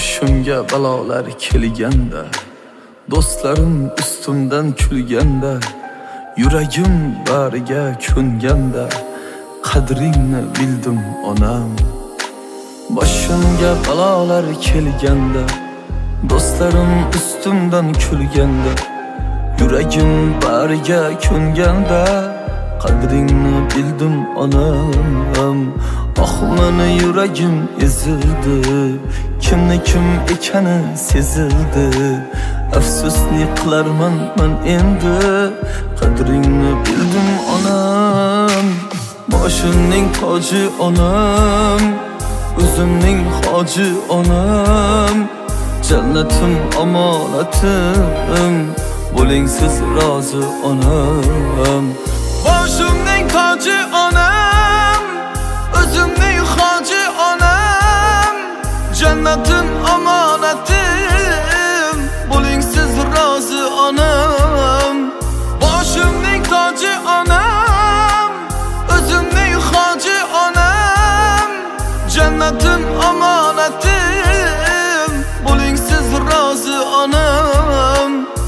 boshimga balolar kelganda, do'stlarim ustimdan kulganda, yuragim bariga ko'nganda, qadringni bildim onam. Boshimga balolar kelganda, do'stlarim ustimdan kulganda, yuragim bariga ko'nganda, qadringni bildim onam. Oh meni yuragim ezildi, kimni kim ekani sezildi. Afsusni qilarman men endi, qadringni bildim onam. Boshimning toji onam, o'zimning hoji onam. Jannatim omonatim, bo'ling siz rozi onam. Boshimning toji onam, o'zimning hoji onam. Jannatim omonatim, bo'ling siz rozi onam. Boshimning toji onam, o'zimning hoji onam. Jannatim omonatim, bo'ling siz rozi onam.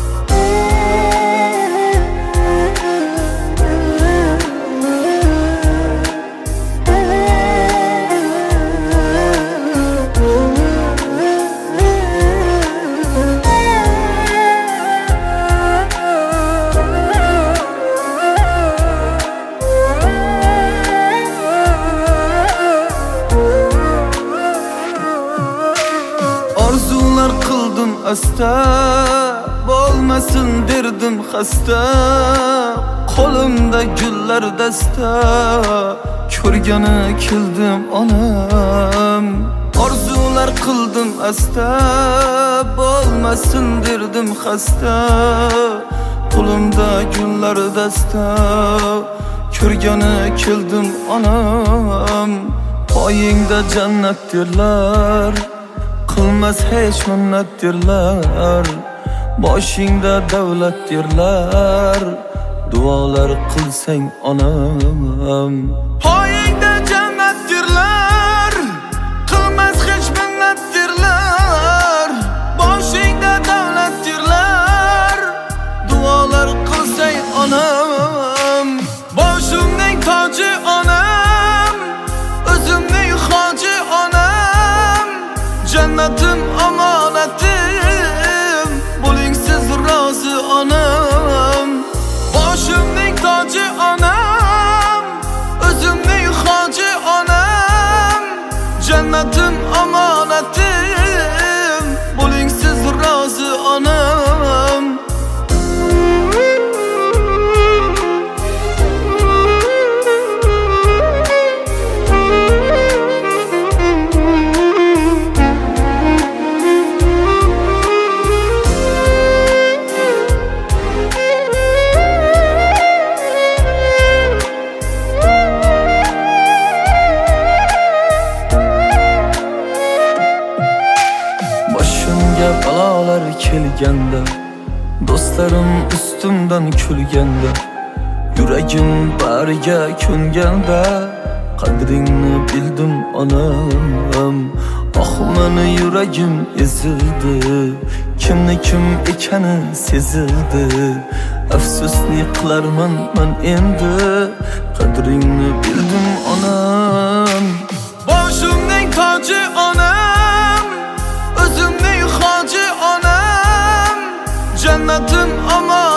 Orzular qildim asta, bo'lmasin derdim xasta. Qo'limda gullar dasta, ko'rgani keldim onam. Orzular qildim asta, bo'lmasin derdim xasta. Qo'limda gullar dasta, ko'rgani keldim onam. Poyingda jannat derlar, qilmas hech minnat derlar. Boshingda davlat derlar, duolar qilsang onam. Poyingda jannat derlar, qilmas hech minnat derlar. Boshingda davlat derlar, duolar qilsang onam. Boshimning toji onam, o'zimning hoji onam. Jannatim omonatim, bo'ling siz rozi onam. Boshimning toji onam, o'zimning hoji onam. Jannatim omonatim, bo'ling siz rozi onam. Balolar kelganda, do'stlarim ustimdan kulganda, yuragim bariga ko'nganda, qadringni bildim onam. Oh meni yuragim ezildi, kimni kim ekani sezildi. Afsusni qilarman men endi, qadringni bildim onam. Boshimning toji onam, o'zimning hoji onam. Jannatim omon